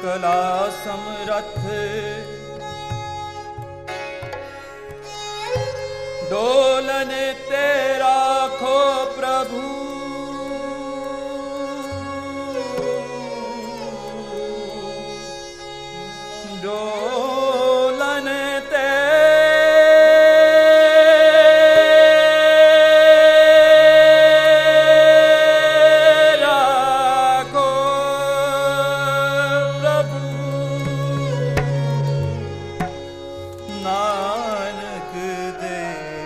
कला समरथ डोलन तेरा खो प्रभु डोलन तेरा खो प्रभु नानक दे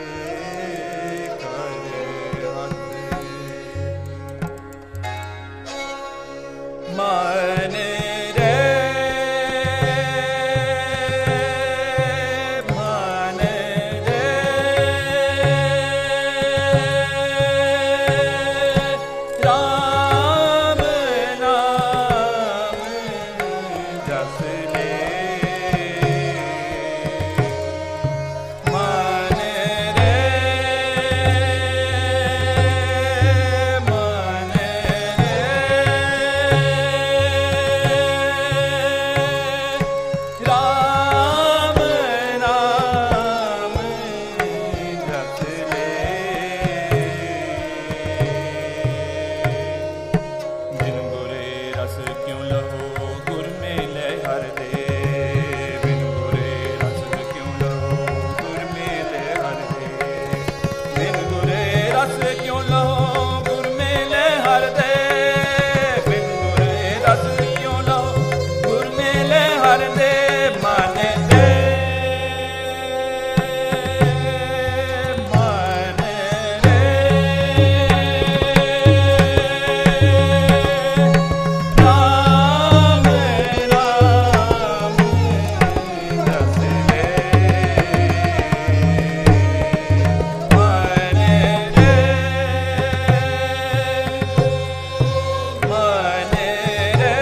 मन रे मन रे राम नाम जस ले मन रे मन राम नाम जप ले बिन गुरे रस क्यों लहो गुर मेले हर दे बिन गुरे रस क्यों लहो गुर मेले हर दे बिन गुरे रस क्यों लहो गुर मेले हर दे बिन गुरे रस क्यों लहो गुर मेले हर दे मन रे मन रे राम नाम जप ले मन रे मन रे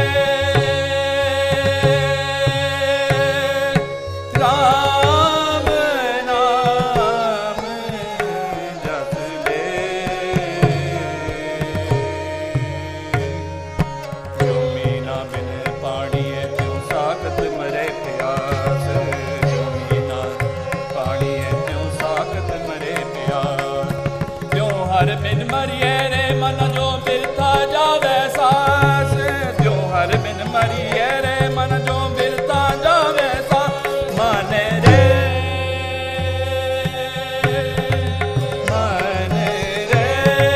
राम नाम जप ले जो मीना बिन पाणिए त्यों साखत मरे प्यास जो मीना पाणिए त्यों साखत मरे प्यास त्यों हर बिन मरिए रे मन जो बिरथा जावे सास त्यों हर बिन मरिए रे मन जो बिरथा जावे सास मन रे मन रे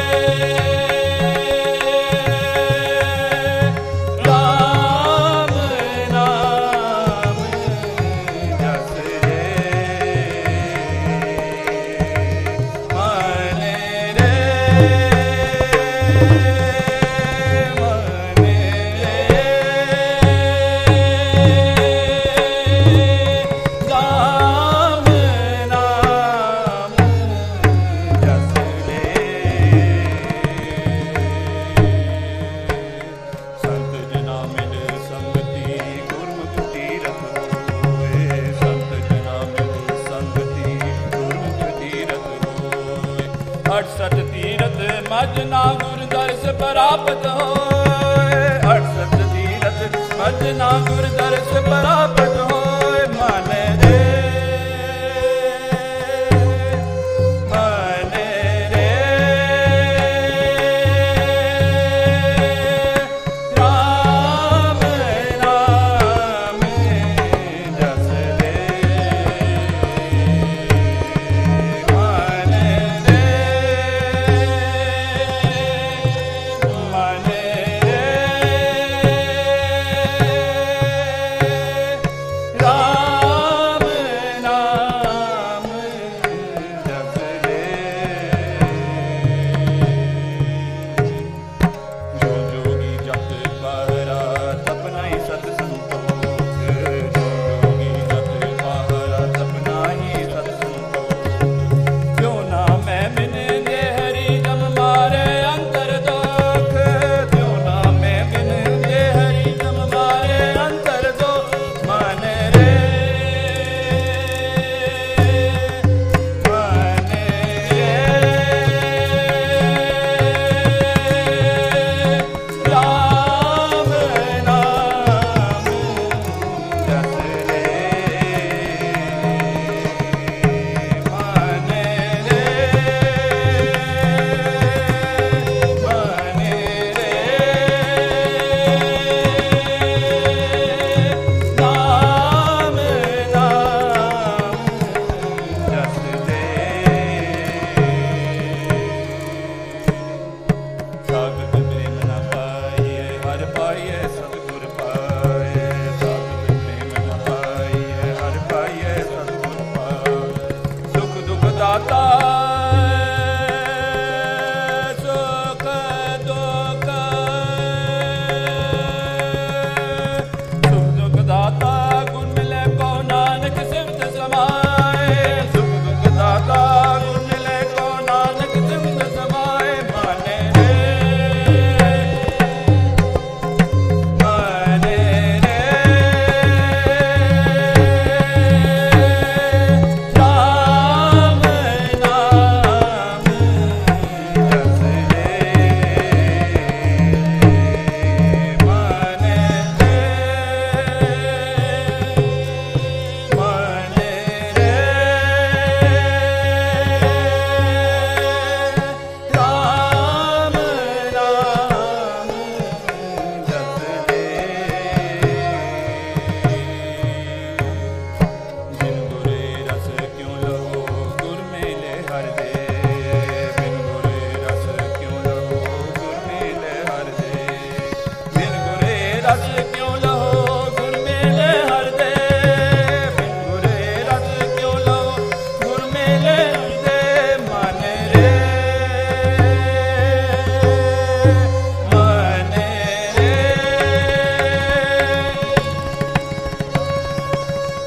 राम नाम जप ले मन रे मन राम नाम जप ले संत जना मिल संगति गुरमुख तीरथ होए संत जना मिल संगति गुरमुख तीरथ होए 68 तीरथ मजना गुर दर्श प्राप्त होए 68 तीरथ मजना गुर दर्श प्राप्त होए मन रे मन रे राम नाम जप ले मन रे मन रे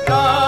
राम